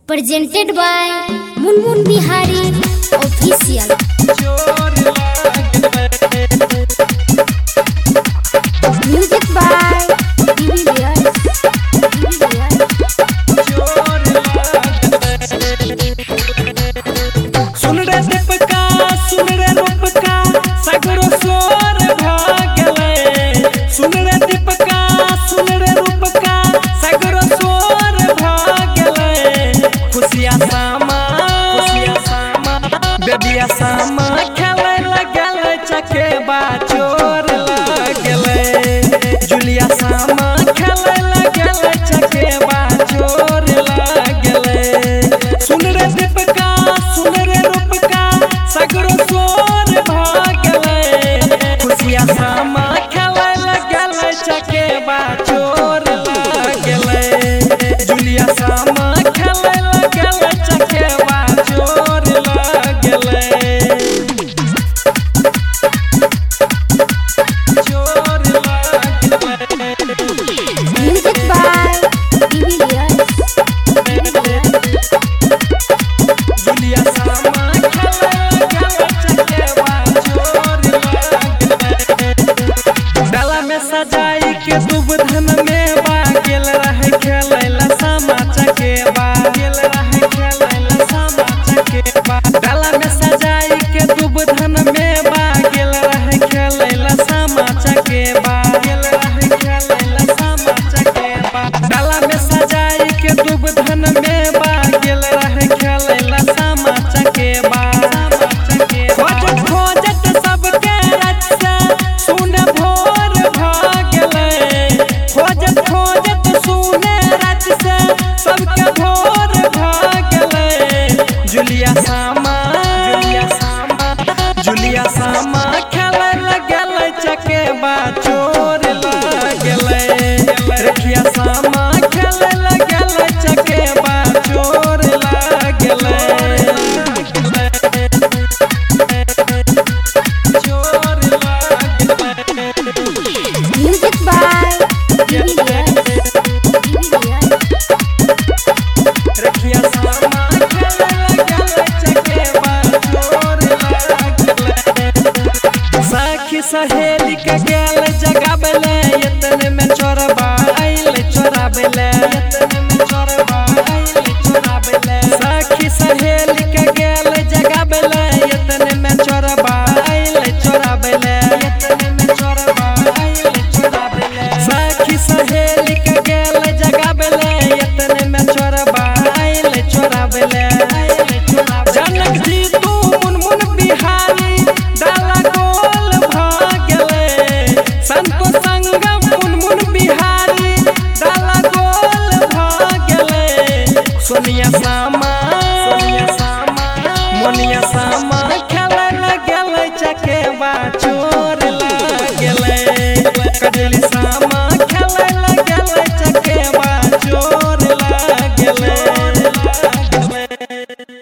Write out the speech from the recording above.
presented by Munmun Bihari Official. Music by DVDs. सुन रे दीपका सुन रे रूपका सगरो सोर भागले सुन रे दीपका सुन रे रूपका सगरो सोर भागले खुशिया सामा बेबिया सामा खेले लगल चके बाचोर लगले जुलिया सामा खेले लगल चके बाचोर लगले सुन रे दीपका सुन रे रूपका सगरो सोर भागले खुशिया सामा खेले लगल चके बाचोर लगले जुलिया सामा खेले लगल चके बाचोर लगले चोर लगले Music by DVDs. जुलिया सामा खेले लगल चके बाचोर लगले डाला में सजाई के दुब धन में बागेल रहे खेलैला सामा चके बागेल रहे खेलैला सामा चके बा डाला में सजाई के दुब धन में बागेल रहे खेलैला सामा चके बागेल रहे खेलैला सामा चके बा डाला में सजाई के दुब धन में बागेल रहे खेलैला सामा चके बा खोजत खोजत सबके रच से सुन भोर भागले खोजत खोजत सुने रच से सबके भोर भागले जुलिया सामा जुलिया सामा खेले लगल चके बाचोर लगले रखिया सामा खेले लगल चके बाचोर लगले चोर लगले Music by DVDs. रखिया सामा खेले लगल चके बाचोर लगले साखी सहेली के गेल जगाबले यतन में चोरबा आइल चोराबले यतन में चोरबा आइल चोराबले साखी सहेली के गेल जगाबले यतन में चोरबा आइल चोराबले यतन में चोरबा आइल चोराबले साखी सहेली के गेल जगाबले यतन में चोरबा आइल चोराबले जनक जी तू मुनमुन बिहारी डाला गोल भागले संतो संगम मुनमुन बिहारी डाला गोल भागले सोनिया सामा मोनिया सामा खेले लगल चके बाचोर